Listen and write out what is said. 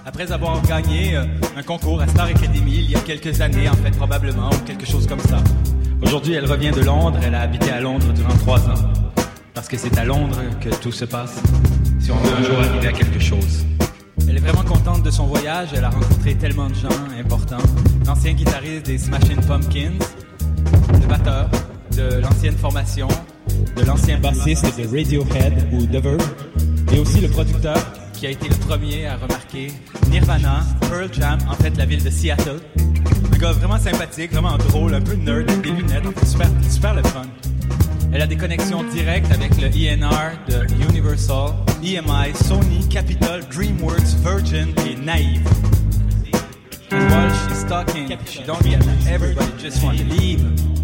Après avoir gagné un concours à Star Academy il y a quelques années, en fait, probablement, ou quelque chose comme ça. Aujourd'hui, elle revient de Londres. Elle a habité à Londres durant 3 ans. Parce que c'est à Londres que tout se passe, si on veut un jour arriver à quelque chose. Elle est vraiment contente de son voyage. Elle a rencontré tellement de gens importants. L'ancien guitariste des Smashing Pumpkins, le batteur de l'ancienne formation, de l'ancien bassiste de Radiohead ou The Verve, et aussi le producteur qui a été le premier à remarquer Nirvana, Pearl Jam, en fait la ville de Seattle. Un gars vraiment sympathique, vraiment drôle, un peu nerd, avec des lunettes, en fait super le fun. Elle a des connexions directes avec le ENR de Universal, EMI, Sony, Capitol, DreamWorks, Virgin et Naive. And while she's talking, she don't get that everybody just want to leave.